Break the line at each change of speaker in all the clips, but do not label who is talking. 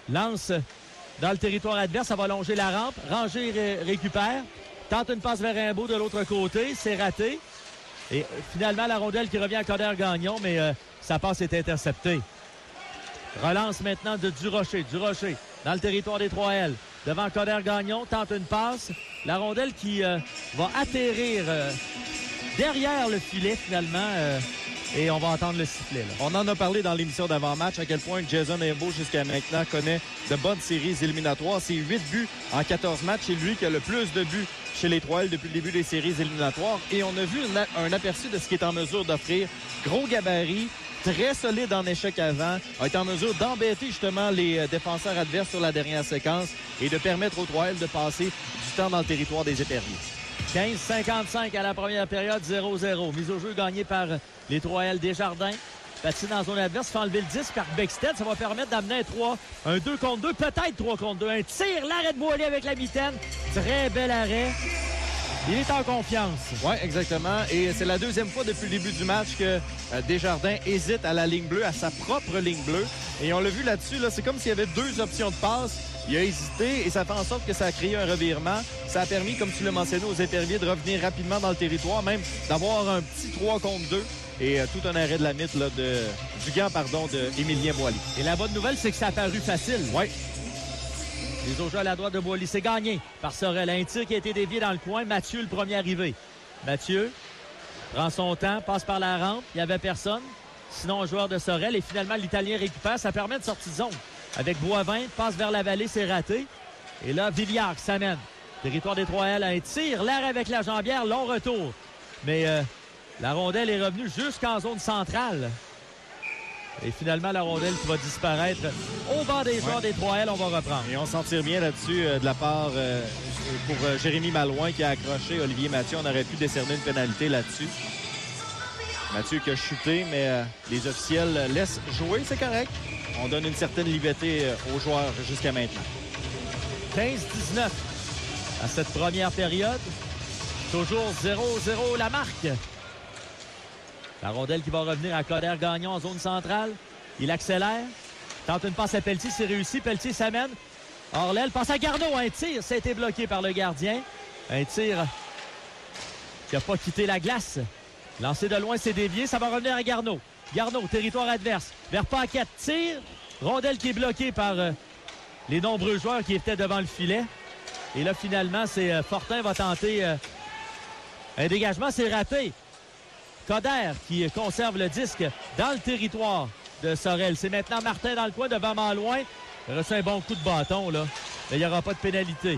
lance dans le territoire adverse. Ça va longer la rampe. Ranger récupère. Tente une passe vers Rimbaud de l'autre côté. C'est raté. Et finalement, la rondelle qui revient à Coder Gagnon, mais sa passe est interceptée. Relance maintenant de Durocher. Durocher dans le territoire des 3L. Devant Coder Gagnon, tente une passe. La rondelle qui va atterrir derrière le filet finalement. Et on va entendre le sifflet. Là.
On en a parlé dans l'émission d'avant-match à quel point Jason Rimbaud, jusqu'à maintenant, connaît de bonnes séries éliminatoires. C'est 8 buts en 14 matchs. C'est lui qui a le plus de buts chez les 3L depuis le début des séries éliminatoires. Et on a vu un aperçu de ce qu'il est en mesure d'offrir. Gros gabarit, très solide en échec avant, a été en mesure d'embêter justement les défenseurs adverses sur la dernière séquence et de permettre aux 3L de passer du temps dans le territoire des Éperviers.
15-55 à la première période, 0-0. Mise au jeu gagnée par les 3L Desjardins. Patine dans zone adverse, fait enlever le 10 par Bexted. Ça va permettre d'amener un 2 contre 2, peut-être 3 contre 2. Un tir, l'arrêt de Boilly avec la mitaine. Très bel arrêt. Il est en confiance.
Oui, exactement. Et c'est la deuxième fois depuis le début du match que Desjardins hésite à la ligne bleue, à sa propre ligne bleue. Et on l'a vu là-dessus, là, c'est comme s'il y avait deux options de passe. Il a hésité et ça fait en sorte que ça a créé un revirement. Ça a permis, comme tu l'as mentionné, aux Éperviers de revenir rapidement dans le territoire, même d'avoir un petit 3 contre 2 et tout un arrêt de la mythe là, du gant de Émilien Boilly.
Et la bonne nouvelle, c'est que ça a paru facile.
Oui.
Les au jeu à la droite de Boilly. C'est gagné par Sorel. Un tir qui a été dévié dans le coin. Mathieu, le premier arrivé. Mathieu prend son temps, passe par la rampe. Il n'y avait personne. Sinon, un joueur de Sorel. Et finalement, l'Italien récupère. Ça permet de sortir de zone. Avec Boivin, passe vers la vallée, c'est raté. Et là, Villiard s'amène. Territoire des 3L, un tir. L'arrêt avec la jambière, long retour. Mais la rondelle est revenue jusqu'en zone centrale. Et finalement, la rondelle qui va disparaître au banc des joueurs des 3L. On va reprendre.
Et on s'en tire bien là-dessus de la part pour Jérémy Malouin qui a accroché Olivier Mathieu. On aurait pu décerner une pénalité là-dessus. Mathieu qui a chuté, mais les officiels laissent jouer, c'est correct. On donne une certaine liberté aux joueurs jusqu'à maintenant.
15-19 à cette première période. Toujours 0-0 la marque. La rondelle qui va revenir à Coder Gagnon en zone centrale. Il accélère. Tente une passe à Pelletier, c'est réussi. Pelletier s'amène. Orlel passe à Garneau. Un tir, ça a été bloqué par le gardien. Un tir qui n'a pas quitté la glace. Lancé de loin, c'est dévié. Ça va revenir à Garneau. Garneau, territoire adverse. Vers Paquette, tire. Rondelle qui est bloquée par les nombreux joueurs qui étaient devant le filet. Et là, finalement, c'est Fortin va tenter un dégagement. C'est raté. Coder qui conserve le disque dans le territoire de Sorel. C'est maintenant Martin dans le coin devant Malouin. Il a reçu un bon coup de bâton, là. Mais il n'y aura pas de pénalité.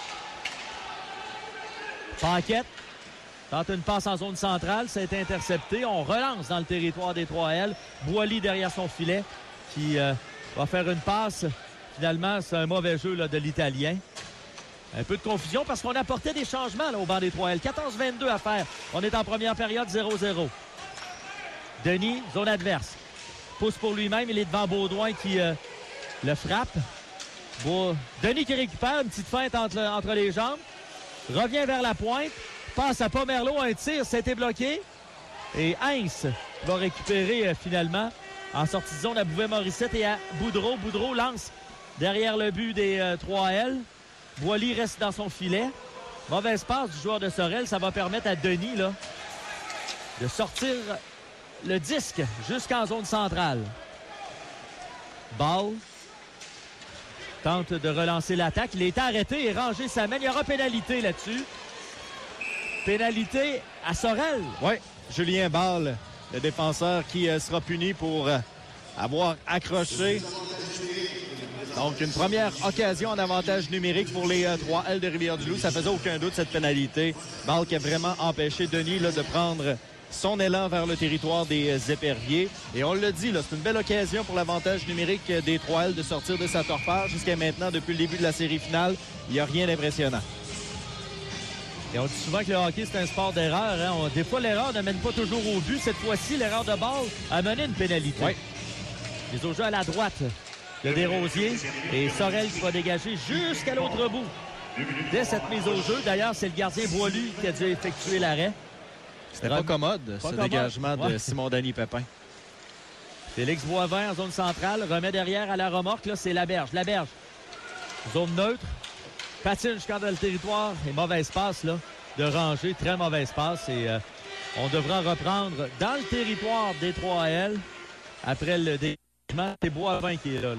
Paquette tente une passe en zone centrale. Ça a été intercepté. On relance dans le territoire des 3L. Boilly derrière son filet qui va faire une passe. Finalement, c'est un mauvais jeu là, de l'Italien. Un peu de confusion parce qu'on apportait des changements là, au banc des 3L. 14-22 à faire. On est en première période 0-0. Denis, zone adverse. Pousse pour lui-même. Il est devant Baudouin qui le frappe. Denis qui récupère une petite feinte entre les jambes. Revient vers la pointe. Passe à Pomerleau. Un tir. C'était bloqué. Et Heinz va récupérer finalement en sortie de zone à Bouvet-Morissette et à Boudreau. Boudreau lance derrière le but des 3L. Boilly reste dans son filet. Mauvaise passe du joueur de Sorel. Ça va permettre à Denis là, de sortir le disque jusqu'en zone centrale. Ball tente de relancer l'attaque. Il est arrêté et rangé sa main. Il y aura pénalité là-dessus. Pénalité à Sorel.
Oui, Julien Ball, le défenseur qui sera puni pour avoir accroché. Donc, une première occasion en avantage numérique pour les 3L de Rivière-du-Loup. Ça faisait aucun doute, cette pénalité. Ball qui a vraiment empêché Denis là, de prendre son élan vers le territoire des Éperviers. Et on l'a dit, là, c'est une belle occasion pour l'avantage numérique des 3L de sortir de sa torpeur. Jusqu'à maintenant, depuis le début de la série finale, il n'y a rien d'impressionnant.
Et on dit souvent que le hockey, c'est un sport d'erreur. Hein? Des fois, l'erreur ne mène pas toujours au but. Cette fois-ci, l'erreur de Ball a mené une pénalité.
Oui.
Les au jeu à la droite de Desrosiers et Sorel qui va dégager jusqu'à l'autre bout dès cette mise au jeu. D'ailleurs, c'est le gardien Boilly qui a dû effectuer l'arrêt.
C'était pas commode, ce dégagement de Simon-Denis Pépin.
Félix Boivin en zone centrale, remet derrière à la remorque. Là, c'est Laberge. Laberge, zone neutre, patine jusqu'en dans le territoire et mauvaise passe là, de rangée, très mauvaise passe. Et on devra reprendre dans le territoire des 3L après le dégagement. C'est Boivin qui est là.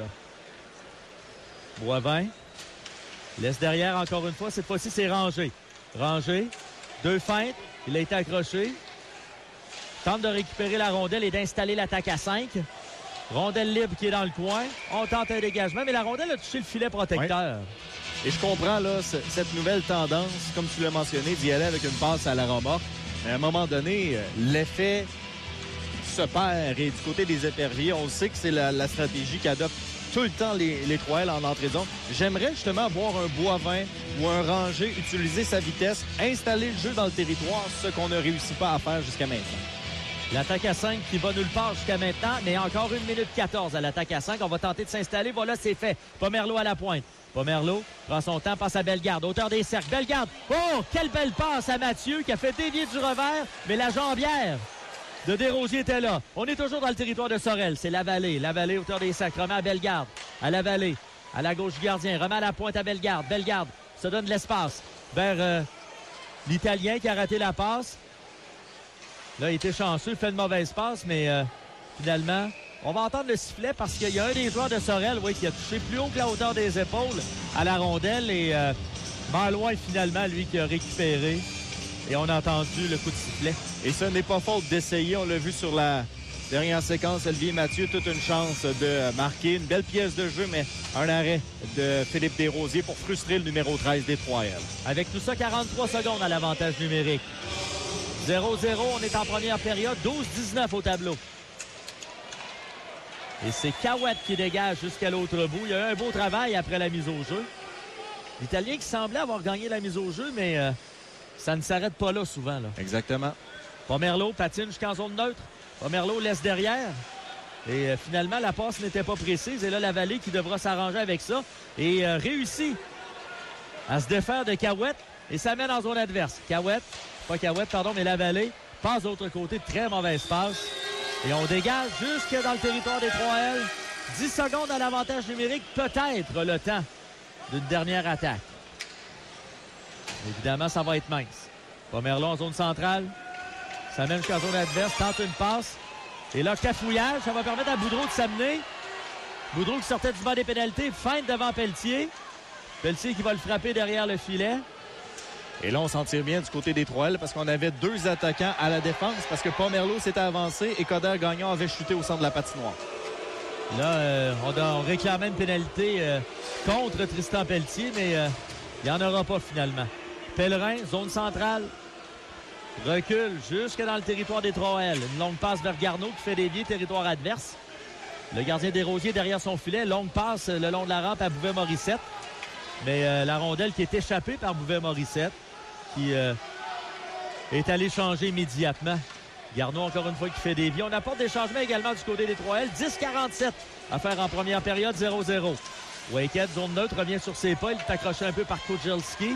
Boivin laisse derrière encore une fois. Cette fois-ci, c'est Rangé. Rangé, 2 feintes. Il a été accroché. Tente de récupérer la rondelle et d'installer l'attaque à 5. Rondelle libre qui est dans le coin. On tente un dégagement, mais la rondelle a touché le filet protecteur.
Oui. Et je comprends là cette nouvelle tendance, comme tu l'as mentionné, d'y aller avec une passe à la remorque. Mais à un moment donné, l'effet se perd. Et du côté des éperviers, on sait que c'est la stratégie qu'adoptent tout le temps les 3L en entrée de zone. J'aimerais justement voir un Boivin ou un Rangé utiliser sa vitesse, installer le jeu dans le territoire, ce qu'on ne réussit pas à faire jusqu'à maintenant.
L'attaque à 5 qui va nulle part jusqu'à maintenant, mais encore 1 minute 14 à l'attaque à 5. On va tenter de s'installer. Voilà, c'est fait. Pomerleau à la pointe. Pomerleau prend son temps, passe à Bellegarde, hauteur des cercles. Bellegarde, oh, quelle belle passe à Mathieu qui a fait dévier du revers, mais la jambière de Desrosiers était là. On est toujours dans le territoire de Sorel. C'est Lavallée. Lavallée, hauteur des cercles. Remet à Bellegarde. À Lavallée. À la gauche du gardien. Remet à la pointe à Bellegarde. Bellegarde se donne de l'espace vers l'Italien qui a raté la passe. Là, il était chanceux, fait une mauvaise passe, mais finalement, on va entendre le sifflet parce qu'il y a un des joueurs de Sorel qui a touché plus haut que la hauteur des épaules à la rondelle et Malouin, finalement, lui, qui a récupéré. Et on a entendu le coup de sifflet.
Et ce n'est pas faute d'essayer. On l'a vu sur la dernière séquence. Olivier Mathieu, toute une chance de marquer. Une belle pièce de jeu, mais un arrêt de Philippe Desrosiers pour frustrer le numéro 13 des 3L.
Avec tout ça, 43 secondes à l'avantage numérique. 0-0, on est en première période. 12-19 au tableau. Et c'est Cahouette qui dégage jusqu'à l'autre bout. Il y a eu un beau travail après la mise au jeu. L'Italien qui semblait avoir gagné la mise au jeu, mais ça ne s'arrête pas là souvent. Là.
Exactement.
Pomerleau patine jusqu'en zone neutre. Pomerleau laisse derrière. Et finalement, la passe n'était pas précise. Et là, Lavallée qui devra s'arranger avec ça. Et réussit à se défaire de Cahouette. Et ça mène en zone adverse. Mais Lavallée passe de l'autre côté. Très mauvaise passe. Et on dégage jusque dans le territoire des 3L. 10 secondes à l'avantage numérique. Peut-être le temps d'une dernière attaque. Évidemment, ça va être mince. Pomerleau en zone centrale. Ça mène jusqu'en zone adverse. Tente une passe. Et là, cafouillage. Ça va permettre à Boudreau de s'amener. Boudreau qui sortait du banc des pénalités. Feinte devant Pelletier. Pelletier qui va le frapper derrière le filet.
Et là, on s'en tire bien du côté des 3L parce qu'on avait 2 attaquants à la défense parce que Pomerleau s'était avancé et Coder Gagnon avait chuté au centre de la patinoire.
Là, on réclamait une pénalité contre Tristan Pelletier, mais il n'y en aura pas finalement. Pellerin, zone centrale, recule jusque dans le territoire des 3L. Une longue passe vers Garneau qui fait dévier territoire adverse. Le gardien Desrosiers derrière son filet. Longue passe le long de la rampe à Bouvet-Morissette. Mais la rondelle qui est échappée par Bouvet-Morissette qui est allé changer immédiatement. Garneau, encore une fois, qui fait dévier. On apporte des changements également du côté des 3L. 10-47 à faire en première période, 0-0. Waked, zone neutre, revient sur ses pas. Il est accroché un peu par Kujelski.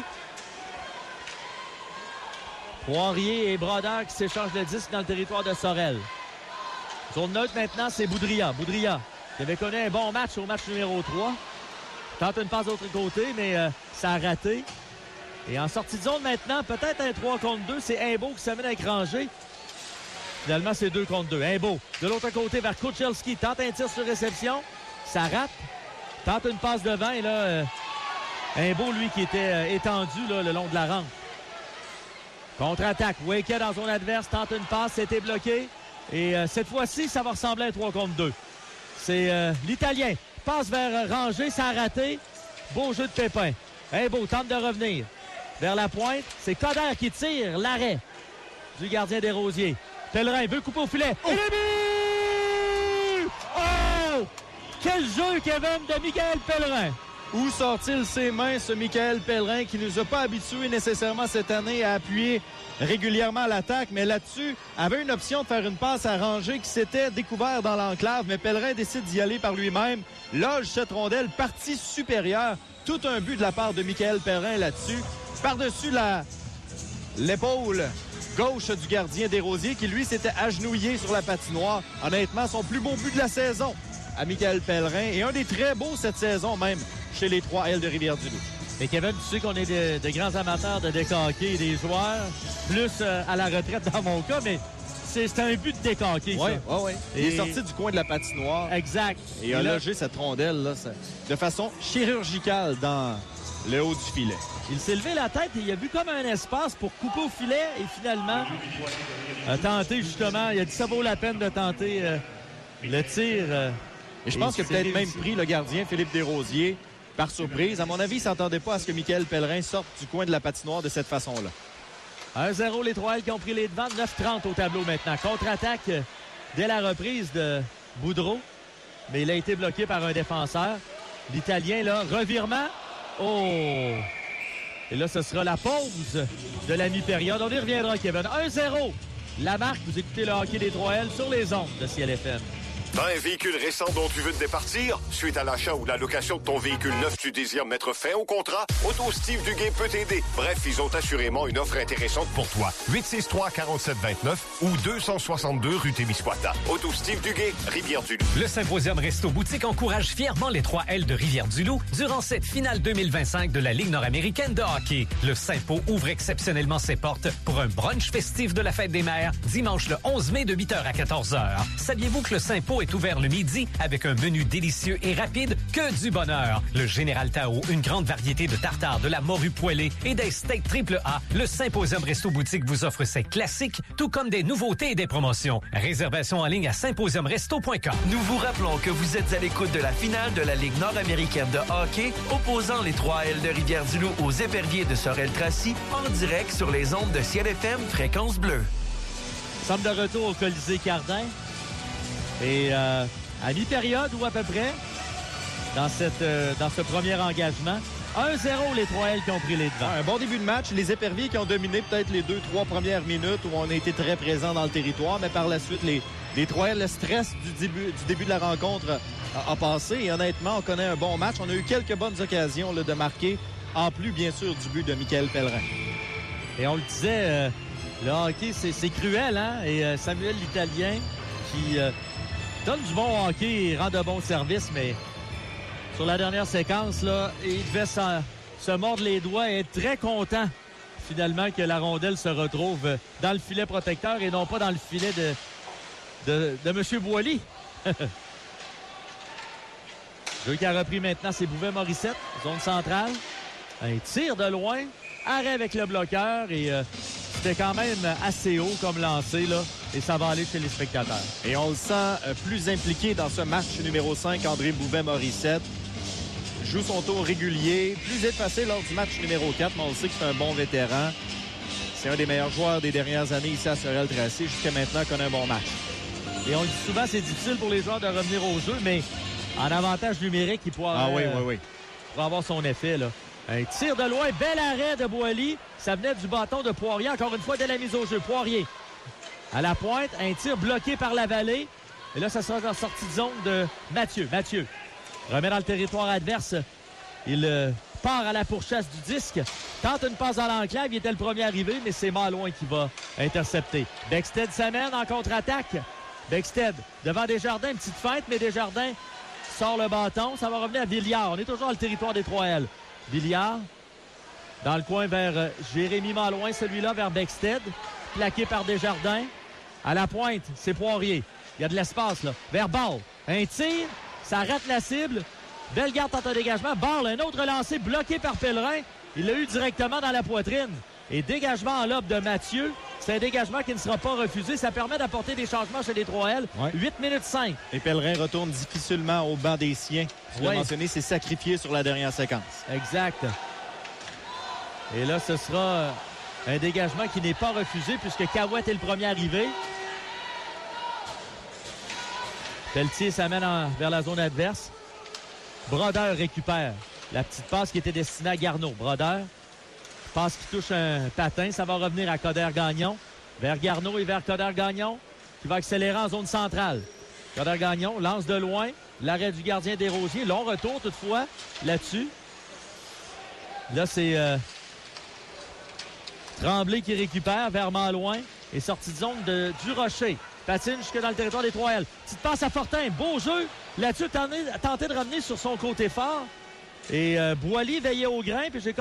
Poirier et Brodeur qui s'échangent le disque dans le territoire de Sorel. Zone neutre maintenant, c'est Boudria. Boudria qui avait connu un bon match au match numéro 3. Tente une passe de l'autre côté, mais ça a raté. Et en sortie de zone maintenant, peut-être un 3 contre 2. C'est Imbeau qui s'amène avec Rangé. Finalement, c'est 2 contre 2. Imbeau, de l'autre côté, vers Kujelski. Tente un tir sur réception. Ça rate. Tente une passe devant. Et là, Imbeau, lui, qui était étendu là, le long de la rampe. Contre-attaque. Waked en zone adverse. Tente une passe. C'était bloqué. Et cette fois-ci, ça va ressembler à un 3 contre 2. C'est l'Italien. Passe vers Rangé. Ça a raté. Beau jeu de Pépin. Imbeau tente de revenir. Vers la pointe. C'est Coder qui tire l'arrêt du gardien Desrosiers. Pellerin veut couper au filet. Oh! Et le but! Oh! Quel jeu, Kevin, de Michael Pellerin!
Où sort-il ses mains, ce Michael Pellerin, qui ne nous a pas habitués nécessairement cette année à appuyer régulièrement l'attaque, mais là-dessus, avait une option de faire une passe à Rangé qui s'était découvert dans l'enclave, mais Pellerin décide d'y aller par lui-même. Loge cette rondelle, partie supérieure. Tout un but de la part de Michael Pellerin là-dessus. Par-dessus l'épaule gauche du gardien Desrosiers qui, lui, s'était agenouillé sur la patinoire. Honnêtement, son plus beau but de la saison à Michael Pellerin et un des très beaux cette saison même chez les 3L de Rivière-du-Loup.
Et Kevin, tu sais qu'on est de grands amateurs de décaquer des joueurs, plus à la retraite dans mon cas, mais c'est un but de décaquer, ça.
Oui. Il est sorti du coin de la patinoire.
Exact.
Et il a logé cette rondelle là, de façon chirurgicale dans le haut du filet.
Il s'est levé la tête et il a vu comme un espace pour couper au filet et finalement a tenté justement, il a dit ça vaut la peine de tenter le tir.
Et je pense que peut-être même pris le gardien Philippe Desrosiers par surprise. À mon avis, il ne s'attendait pas à ce que Michael Pellerin sorte du coin de la patinoire de cette façon-là.
1-0, les 3L qui ont pris les devants. 9-30 au tableau maintenant. Contre-attaque dès la reprise de Boudreau. Mais il a été bloqué par un défenseur. L'Italien, là, revirement. Oh! Et là, ce sera la pause de la mi-période. On y reviendra, Kevin. 1-0. La marque, vous écoutez le hockey des 3L sur les ondes de CLFM.
T'as un véhicule récent dont tu veux te départir? Suite à l'achat ou la location de ton véhicule neuf, tu désires mettre fin au contrat? Auto Steve Duguay peut t'aider. Bref, ils ont assurément une offre intéressante pour toi. 863-4729 ou 262 rue Témiscouata. Auto Steve Duguay, Rivière-du-Loup.
Le Symposium Resto Boutique encourage fièrement les 3L de Rivière-du-Loup durant cette finale 2025 de la Ligue nord-américaine de hockey. Le Sympo ouvre exceptionnellement ses portes pour un brunch festif de la Fête des Mères dimanche le 11 mai de 8h à 14h. Saviez-vous que le Sympo est ouvert le midi avec un menu délicieux et rapide que du bonheur. Le Général Tao, une grande variété de tartares, de la morue poêlée et des steaks AAA. Le Symposium Resto Boutique vous offre ses classiques, tout comme des nouveautés et des promotions. Réservation en ligne à symposiumresto.com.
Nous vous rappelons que vous êtes à l'écoute de la finale de la Ligue nord-américaine de hockey, opposant les 3L de Rivière-du-Loup aux Éperviers de Sorel-Tracy, en direct sur les ondes de CLFM Fréquence Bleue.
Nous sommes de retour au Colisée Cardin. Et à mi-période ou à peu près, dans ce premier engagement, 1-0 les 3L qui ont pris les devants.
Un bon début de match. Les Éperviers qui ont dominé peut-être les 2-3 premières minutes où on a été très présent dans le territoire, mais par la suite, les 3L, le stress du début de la rencontre a passé. Et honnêtement, on connaît un bon match. On a eu quelques bonnes occasions là, de marquer, en plus, bien sûr, du but de Michael Pellerin.
Et on le disait, le hockey, c'est cruel, hein? Et Samuel l'Italien qui donne du bon hockey et rend de bons services, mais sur la dernière séquence, là, il devait se mordre les doigts et être très content, finalement, que la rondelle se retrouve dans le filet protecteur et non pas dans le filet de M. Boily. Jeu qui a repris maintenant, c'est Bouvet-Morissette, zone centrale. Un tir de loin, arrêt avec le bloqueur et c'était quand même assez haut comme lancé, là, et ça va aller chez les spectateurs.
Et on le sent plus impliqué dans ce match numéro 5, André Bouvet-Morissette. Joue son tour régulier, plus effacé lors du match numéro 4, mais on le sait que c'est un bon vétéran. C'est un des meilleurs joueurs des dernières années ici à Sorel-Tracy. Jusqu'à maintenant, connaît un bon match.
Et on le dit souvent, c'est difficile pour les joueurs de revenir au jeu, mais en avantage numérique, il pourra avoir son effet, là. Un tir de loin, bel arrêt de Boily. Ça venait du bâton de Poirier, encore une fois, dès la mise au jeu. Poirier à la pointe, un tir bloqué par la vallée. Et là, ça sera en sortie de zone de Mathieu. Mathieu remet dans le territoire adverse. Il part à la pourchasse du disque. Tente une passe dans l'enclave. Il était le premier arrivé, mais c'est Malouin qui va intercepter. Bexted s'amène en contre-attaque. Bexted devant Desjardins, petite feinte, mais Desjardins sort le bâton. Ça va revenir à Villiard. On est toujours dans le territoire des 3L. Villiard, dans le coin vers Jérémy Malouin, celui-là vers Bexted, plaqué par Desjardins. À la pointe, c'est Poirier. Il y a de l'espace, là. Vers Ball. Un tir, ça rate la cible. Bellegarde tente un dégagement. Ball, un autre lancé bloqué par Pellerin. Il l'a eu directement dans la poitrine. Et dégagement en lobe de Mathieu. C'est un dégagement qui ne sera pas refusé. Ça permet d'apporter des changements chez les 3L. Ouais. 8 minutes 5.
Et Pellerin retourne difficilement au banc des siens. Tu l'as mentionné, c'est sacrifié sur la dernière séquence.
Exact. Et là, ce sera un dégagement qui n'est pas refusé puisque Cahouette est le premier arrivé. Pelletier s'amène vers la zone adverse. Brodeur récupère la petite passe qui était destinée à Garneau. Brodeur, passe qui touche un patin. Ça va revenir à Coderre-Gagnon. Vers Garneau et vers Coderre-Gagnon qui va accélérer en zone centrale. Coderre-Gagnon lance de loin. L'arrêt du gardien Desrosiers. Long retour toutefois là-dessus. Là, c'est Tremblay qui récupère vers Malouin et sortie de zone de Durocher. Patine jusque dans le territoire des 3L. Petite passe à Fortin. Beau jeu. Là-dessus, a tenté de ramener sur son côté fort. Et Boily veillait au grain. Puis j'ai